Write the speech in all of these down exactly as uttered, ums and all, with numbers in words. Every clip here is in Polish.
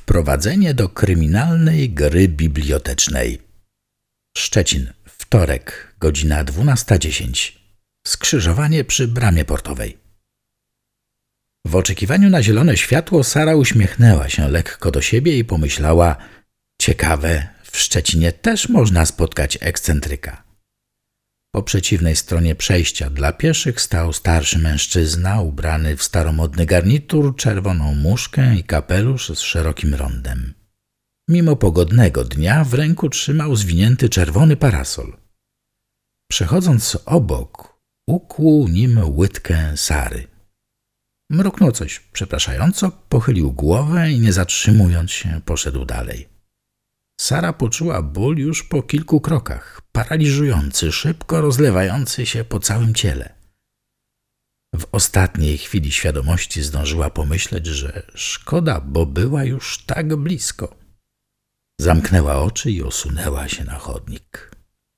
Wprowadzenie do kryminalnej gry bibliotecznej. Szczecin, wtorek, godzina dwunasta dziesięć. Skrzyżowanie przy bramie portowej. W oczekiwaniu na zielone światło Sara uśmiechnęła się lekko do siebie i pomyślała: ciekawe, w Szczecinie też można spotkać ekscentryka. Po przeciwnej stronie przejścia dla pieszych stał starszy mężczyzna ubrany w staromodny garnitur, czerwoną muszkę i kapelusz z szerokim rondem. Mimo pogodnego dnia w ręku trzymał zwinięty czerwony parasol. Przechodząc obok, ukłuł nim łydkę Sary. Mruknął coś przepraszająco, pochylił głowę i nie zatrzymując się poszedł dalej. Sara poczuła ból już po kilku krokach, paraliżujący, szybko rozlewający się po całym ciele. W ostatniej chwili świadomości zdążyła pomyśleć, że szkoda, bo była już tak blisko. Zamknęła oczy i osunęła się na chodnik.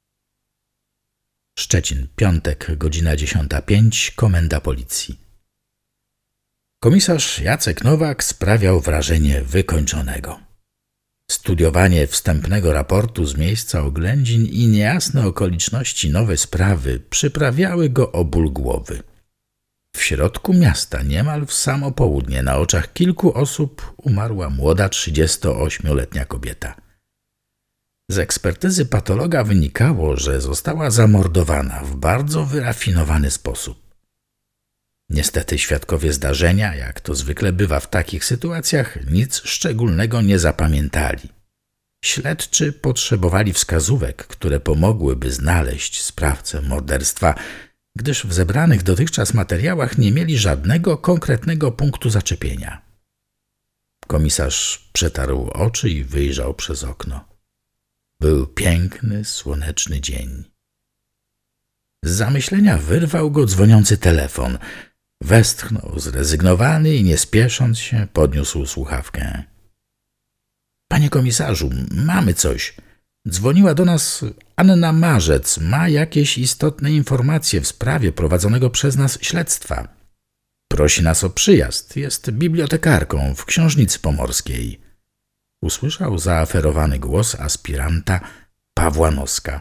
Szczecin, piątek, godzina dziesiąta pięć, komenda policji. Komisarz Jacek Nowak sprawiał wrażenie wykończonego. Studiowanie wstępnego raportu z miejsca oględzin i niejasne okoliczności nowej sprawy przyprawiały go o ból głowy. W środku miasta, niemal w samo południe, na oczach kilku osób umarła młoda trzydziestoośmioletnia kobieta. Z ekspertyzy patologa wynikało, że została zamordowana w bardzo wyrafinowany sposób. Niestety świadkowie zdarzenia, jak to zwykle bywa w takich sytuacjach, nic szczególnego nie zapamiętali. Śledczy potrzebowali wskazówek, które pomogłyby znaleźć sprawcę morderstwa, gdyż w zebranych dotychczas materiałach nie mieli żadnego konkretnego punktu zaczepienia. Komisarz przetarł oczy i wyjrzał przez okno. Był piękny, słoneczny dzień. Z zamyślenia wyrwał go dzwoniący telefon. Westchnął zrezygnowany i nie spiesząc się podniósł słuchawkę. — Panie komisarzu, mamy coś. Dzwoniła do nas Anna Marzec. Ma jakieś istotne informacje w sprawie prowadzonego przez nas śledztwa. Prosi nas o przyjazd. Jest bibliotekarką w Książnicy Pomorskiej. Usłyszał zaaferowany głos aspiranta Pawła Noska.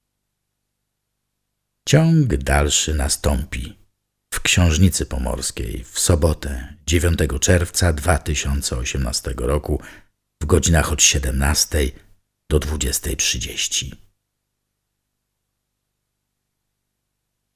Ciąg dalszy nastąpi. W Książnicy Pomorskiej w sobotę, dziewiątego czerwca dwa tysiące osiemnastego roku w godzinach od siedemnastej do dwudziestej trzydzieści.